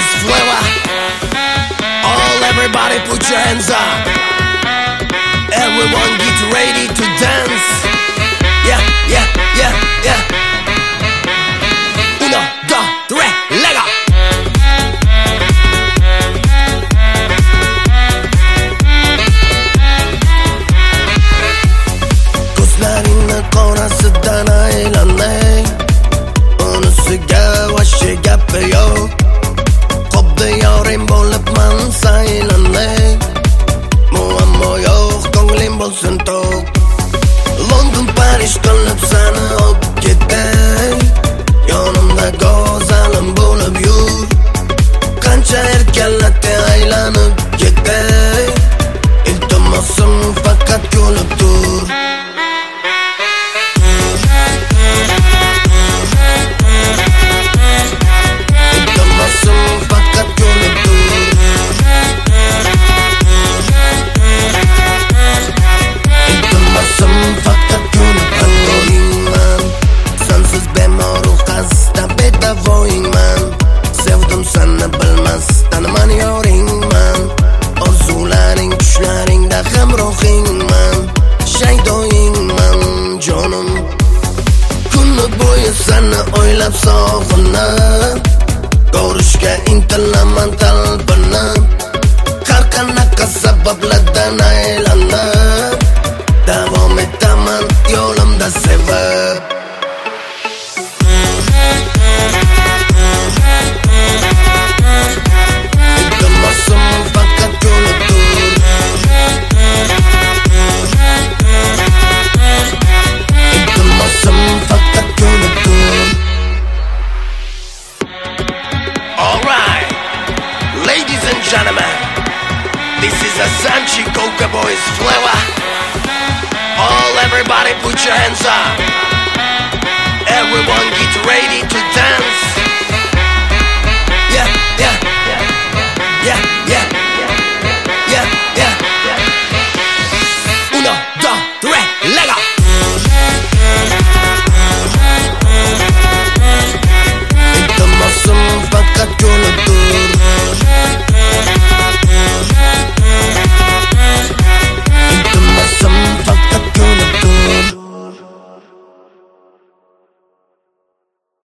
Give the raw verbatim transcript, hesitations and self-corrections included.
Boys flavor. All everybody put your hands up. Everyone get ready to dance. Yeah, yeah, yeah, yeah. Uno, dos, tres, lega. Ko'zlaringni qorasidan aylanay, unisiga vashi gapi yo'q. Qopda yoring bo'libman saylanay, muammo yo'q, ko'nglim bo'lsin to'q. London, Parij qilib seni olib ketay, yonimda go'zalim bo'lib yur. Qancha erkalatda aylanib ketay, iltimosim faqat kulib tur. Sevdim seni bilmasdan man yoringman, orzularing tushlaringda hamrohingman, shaydoyingman jonim. Kuni bo'yi seni o'ylab sog'inib, ko'rishga intilaman talpinib, har qanaqa sabablardan aylanib, davom etaman yo'limda sevib. Gentlemen, this is a Sanchi Coca Boys flavor. All everybody put your hands up. Everyone get ready to dance.